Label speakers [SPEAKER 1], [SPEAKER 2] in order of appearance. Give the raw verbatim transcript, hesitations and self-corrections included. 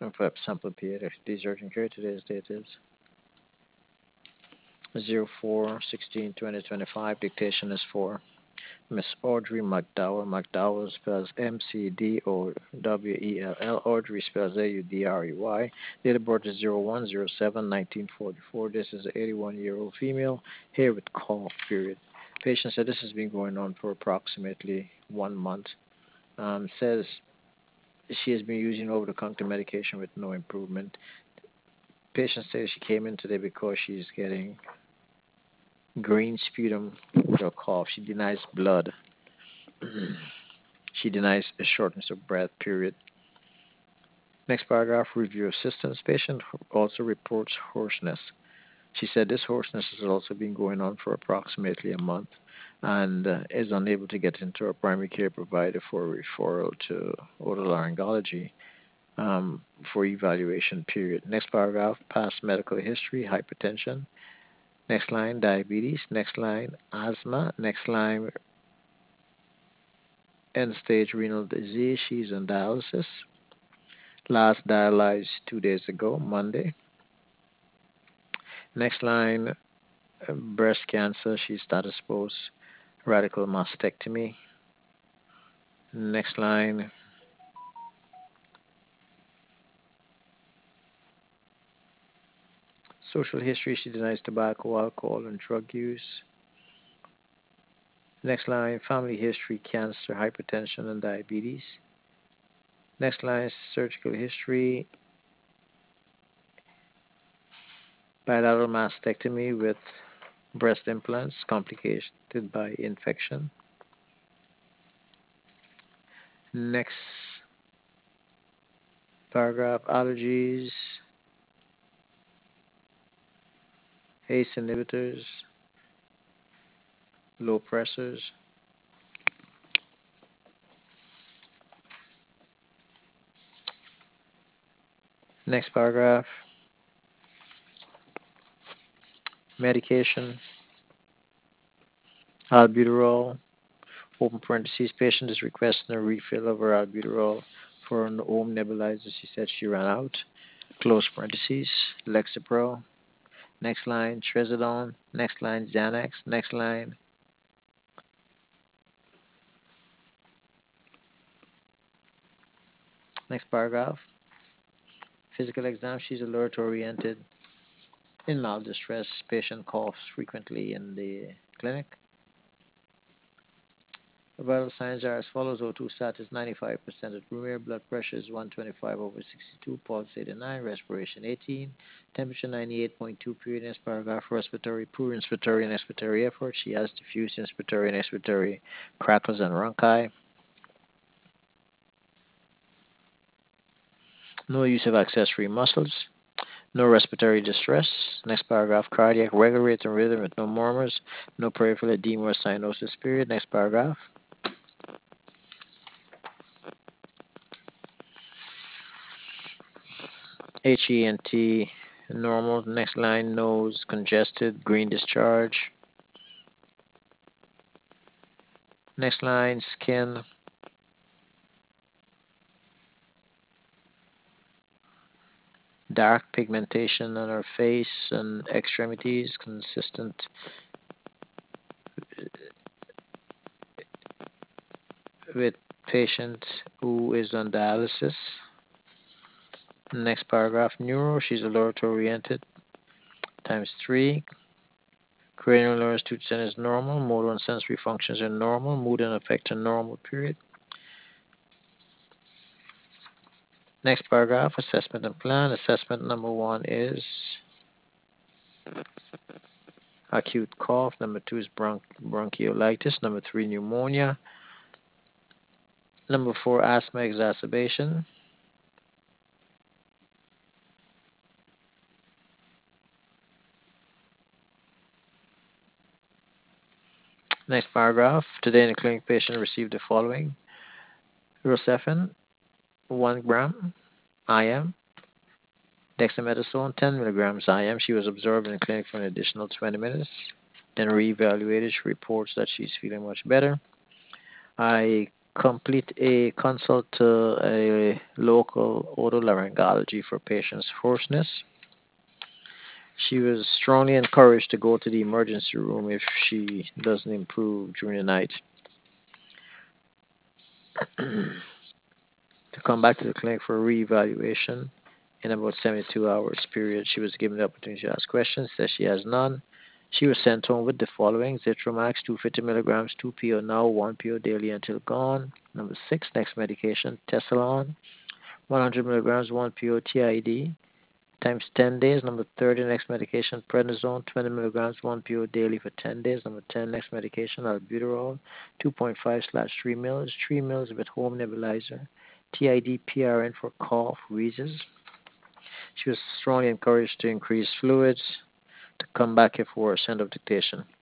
[SPEAKER 1] Flip sample period. These urgent care today's date is zero four sixteen twenty twenty-five. Dictation is for Miss Audrey McDowell. McDowell spells M C D O W E L L. Audrey spells A U D R E Y. Date of birth is zero one zero seven nineteen forty-four. This is an eighty-one year old female here with cough period. Patient said this has been going on for approximately one month. Um, says she has been using over the counter medication with no improvement. Patient says she came in today because she's getting green sputum with her cough. She denies blood. She denies a shortness of breath, period. Next paragraph, review of systems. Patient also reports hoarseness. She said this hoarseness has also been going on for approximately a month and uh, is unable to get into her primary care provider for referral to otolaryngology um, for evaluation, period. Next paragraph, past medical history, hypertension. Next line, diabetes. Next line, asthma. Next line, end-stage renal disease. She's on dialysis. Last dialyzed two days ago, Monday. Next line, uh, breast cancer. She's status post radical mastectomy. Next line, social history. She denies tobacco, alcohol, and drug use. Next line, family history, cancer, hypertension, and diabetes. Next line, surgical history, bilateral mastectomy with breast implants complicated by infection. Next paragraph, allergies, A C E inhibitors, low pressors. Next paragraph, medication, albuterol, open parentheses, patient is requesting a refill of her albuterol for an home nebulizer. She said she ran out. Close parentheses, Lexapro. Next line, Trazodone. Next line, Xanax. Next line, next paragraph, physical exam. She's alert oriented. In mild distress, patient coughs frequently in the clinic. Vital signs are as follows. O two sat is ninety-five percent at room air. Blood pressure is one twenty-five over sixty-two. Pulse eighty-nine. Respiration eighteen. Temperature ninety-eight point two. Period. Next paragraph. Respiratory, poor inspiratory and expiratory effort. She has diffuse inspiratory and expiratory crackles and rhonchi. No use of accessory muscles. No respiratory distress. Next paragraph. Cardiac regular rate and rhythm with no murmurs. No peripheral edema or cyanosis. Period. Next paragraph. H E N T normal. Next line, nose congested, green discharge. Next line, skin, dark pigmentation on her face and extremities, consistent with patient who is on dialysis. Next paragraph, neuro, she's alert oriented, times three. Cranial nerves two percent is normal. Motor and sensory functions are normal. Mood and affect are normal, period. Next paragraph, assessment and plan. Assessment number one is acute cough. Number two is bronch- bronchiolitis. Number three, pneumonia. Number four, asthma exacerbation. Next paragraph. Today in the clinic, patient received the following: Rocephin, one gram I M. Dexamethasone, ten milligrams I M. She was observed in the clinic for an additional twenty minutes. Then reevaluated. She reports that she's feeling much better. I Complete a consult to a local otolaryngology for patient's hoarseness. She was strongly encouraged to go to the emergency room if she doesn't improve during the night. To come back to the clinic for reevaluation in about seventy-two hours period. She was given the opportunity to ask questions. Says she has none. She was sent home with the following: Zithromax two hundred fifty milligrams, two P O now, one P O daily until gone. Number six, next medication, Tessalon, one hundred milligrams, one P O T I D, times ten days. Number thirty, next medication, prednisone, twenty milligrams, one P O daily for ten days. Number ten, next medication, albuterol, two point five slash three mils, three mils with home nebulizer. T I D P R N for cough, wheezes. She was strongly encouraged to increase fluids, to come back if worse. End of dictation.